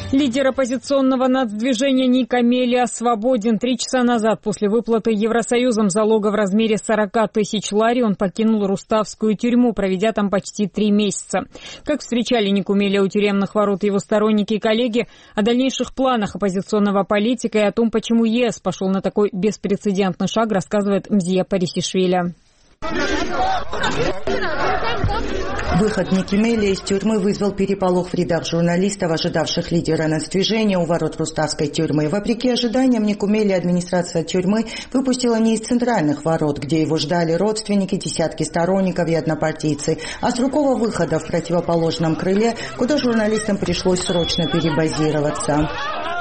Лидер оппозиционного нацдвижения Ника Мелия свободен. 3 часа назад после выплаты Евросоюзом залога в размере 40 тысяч лари он покинул Руставскую тюрьму, проведя там почти 3 месяца. Как встречали Нику Мелия у тюремных ворот его сторонники и коллеги, о дальнейших планах оппозиционного политика и о том, почему ЕС пошел на такой беспрецедентный шаг, рассказывает Мзия Парисишвили. Выход Ники Мелия из тюрьмы вызвал переполох в рядах журналистов, ожидавших лидера нацдвижения у ворот Руставской тюрьмы. Вопреки ожиданиям, Нику Мелия администрация тюрьмы выпустила не из центральных ворот, где его ждали родственники, десятки сторонников и однопартийцы, а с другого выхода в противоположном крыле, куда журналистам пришлось срочно перебазироваться.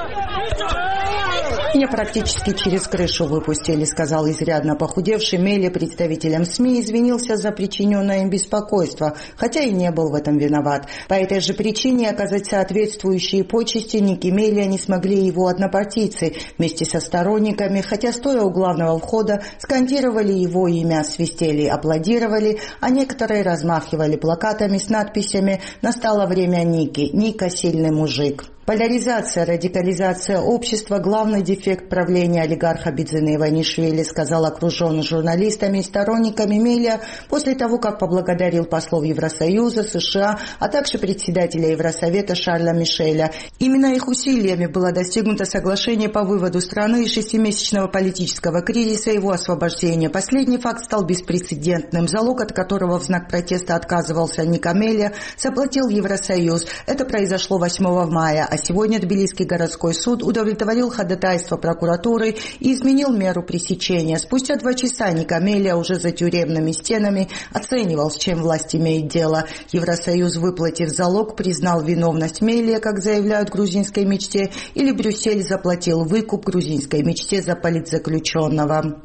«Меня практически через крышу выпустили», — сказал изрядно похудевший Мелия представителям СМИ, извинился за причиненное им беспокойство, хотя и не был в этом виноват. По этой же причине оказать соответствующие почести Ники Мелия не смогли его однопартийцы вместе со сторонниками, хотя стоя у главного входа скандировали его имя, свистели, аплодировали, а некоторые размахивали плакатами с надписями «Настало время Ники. Ника – сильный мужик». Поляризация, радикализация общества – главный дефект правления олигарха Бидзина Иванишвили, сказал окруженный журналистами и сторонниками Мелия после того, как поблагодарил послов Евросоюза, США, а также председателя Евросовета Шарля Мишеля. Именно их усилиями было достигнуто соглашение по выводу страны из 6-месячного политического кризиса и его освобождения. Последний факт стал беспрецедентным. Залог, от которого в знак протеста отказывался Ника Мелия, заплатил Евросоюз. Это произошло 8 мая. А сегодня Тбилисский городской суд удовлетворил ходатайство прокуратуры и изменил меру пресечения. Спустя 2 часа Ника Мелия уже за тюремными стенами оценивал, с чем власть имеет дело. Евросоюз, выплатив залог, признал виновность Мелия, как заявляют в грузинской мечте, или Брюссель заплатил выкуп грузинской мечте за политзаключенного.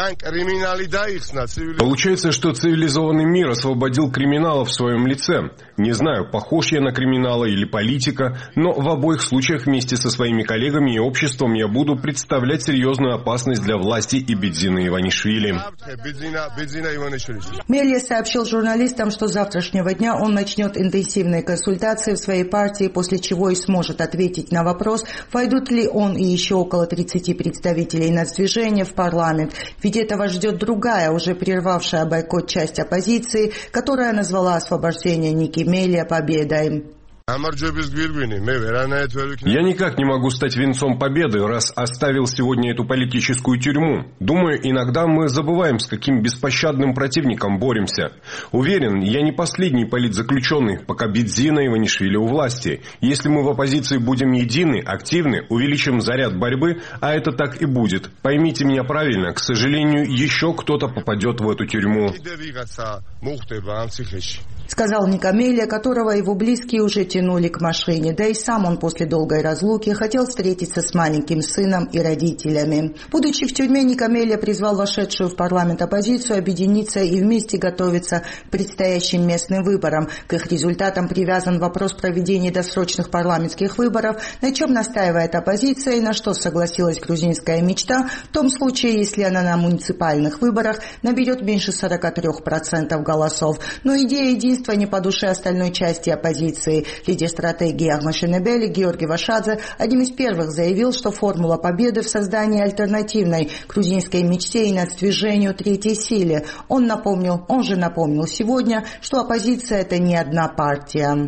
Получается, что цивилизованный мир освободил криминала в своем лице. Не знаю, похож я на криминала или политика, но в обоих случаях вместе со своими коллегами и обществом я буду представлять серьезную опасность для власти и Бидзина Иванишвили. Мелия сообщил журналистам, что с завтрашнего дня он начнет интенсивные консультации в своей партии, после чего и сможет ответить на вопрос, войдут ли он и еще около 30 представителей нацдвижения в парламент. Ведь этого ждет другая, уже прервавшая бойкот часть оппозиции, которая назвала освобождение Ники Мелия победой. Я никак не могу стать венцом победы, раз оставил сегодня эту политическую тюрьму. Думаю, иногда мы забываем, с каким беспощадным противником боремся. Уверен, я не последний политзаключенный, пока Бидзина Иванишвили у власти. Если мы в оппозиции будем едины, активны, увеличим заряд борьбы, а это так и будет. Поймите меня правильно, к сожалению, еще кто-то попадет в эту тюрьму. Сказал Ника Мелия, которого его близкие уже тянули к машине. Да и сам он после долгой разлуки хотел встретиться с маленьким сыном и родителями. Будучи в тюрьме, Ника Мелия призвал вошедшую в парламент оппозицию объединиться и вместе готовиться к предстоящим местным выборам. К их результатам привязан вопрос проведения досрочных парламентских выборов, на чем настаивает оппозиция и на что согласилась грузинская мечта, в том случае, если она на муниципальных выборах наберет меньше 43% голосов. Но идея единства не по душе остальной части оппозиции. Лидер стратегии Ахмашенебели Георгий Вашадзе одним из первых заявил, что формула победы в создании альтернативной грузинской мечте и нацдвижению третьей силе. Он же напомнил сегодня, что оппозиция – это не одна партия.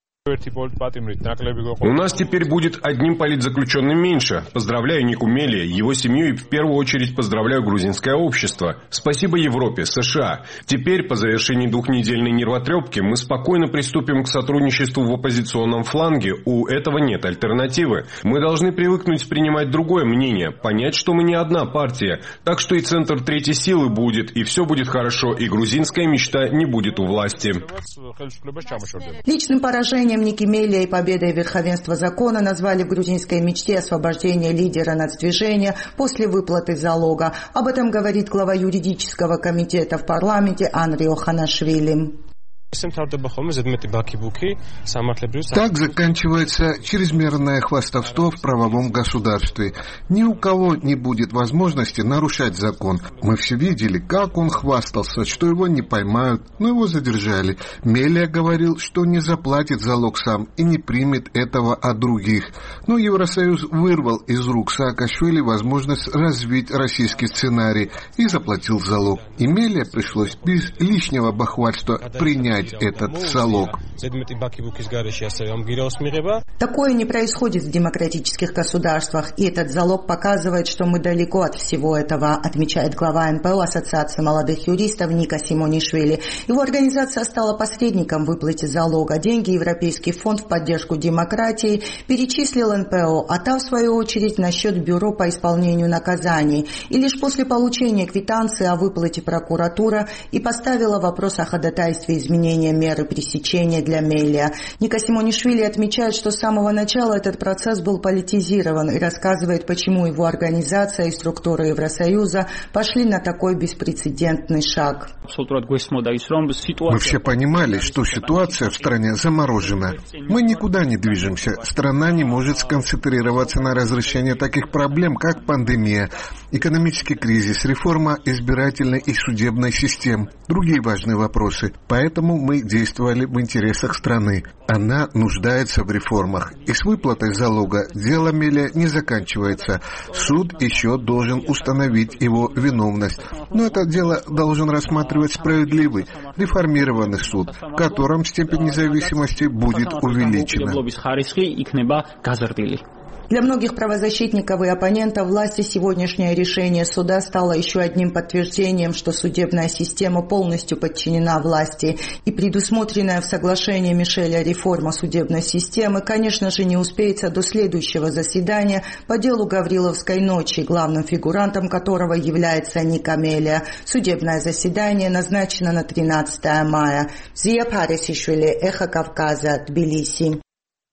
У нас теперь будет одним политзаключенным меньше. Поздравляю Нику Мелия, его семью и в первую очередь поздравляю грузинское общество. Спасибо Европе, США. Теперь, по завершении 2-недельной нервотрепки, мы спокойно приступим к сотрудничеству в оппозиционном фланге. У этого нет альтернативы. Мы должны привыкнуть принимать другое мнение, понять, что мы не одна партия. Так что и центр третьей силы будет, и все будет хорошо, и грузинская мечта не будет у власти. Личным поражением Ники Мелия и победой верховенства закона назвали в грузинской мечте освобождение лидера нацдвижения после выплаты залога. Об этом говорит глава юридического комитета в парламенте Анри Оханашвили. Так заканчивается чрезмерное хвастовство в правовом государстве. Ни у кого не будет возможности нарушать закон. Мы все видели, как он хвастался, что его не поймают, но его задержали. Мелия говорил, что не заплатит залог сам и не примет этого от других. Но Евросоюз вырвал из рук Саакашвили возможность развить российский сценарий и заплатил залог. И Мелия пришлось без лишнего бахвальства принять этот залог. Такое не происходит в демократических государствах, и этот залог показывает, что мы далеко от всего этого, отмечает глава НПО Ассоциации молодых юристов Ника Симонишвили. Его организация стала посредником в выплате залога. Деньги Европейский фонд в поддержку демократии перечислил НПО, а та, в свою очередь, на счет Бюро по исполнению наказаний. И лишь после получения квитанции о выплате прокуратура и поставила вопрос о ходатайстве изменения меры пресечения для Мелия. Ника Симонишвили отмечает, что с самого начала этот процесс был политизирован и рассказывает, почему его организация и структура Евросоюза пошли на такой беспрецедентный шаг. Мы все понимали, что ситуация в стране заморожена. Мы никуда не движемся. Страна не может сконцентрироваться на разрешении таких проблем, как пандемия, экономический кризис, реформа избирательной и судебной систем, другие важные вопросы. Поэтому мы действовали в интересах страны. Она нуждается в реформах. И с выплатой залога дело Мелия не заканчивается. Суд еще должен установить его виновность. Но это дело должен рассматривать справедливый, реформированный суд, в котором степень независимости будет увеличена. Для многих правозащитников и оппонентов власти сегодняшнее решение суда стало еще одним подтверждением, что судебная система полностью подчинена власти, и предусмотренная в соглашении Мишеля реформа судебной системы, конечно же, не успеется до следующего заседания по делу Гавриловской ночи, главным фигурантом которого является Ника Мелия. Судебное заседание назначено на 13 мая. Зия Парисишвили, Эхо Кавказа, Тбилиси.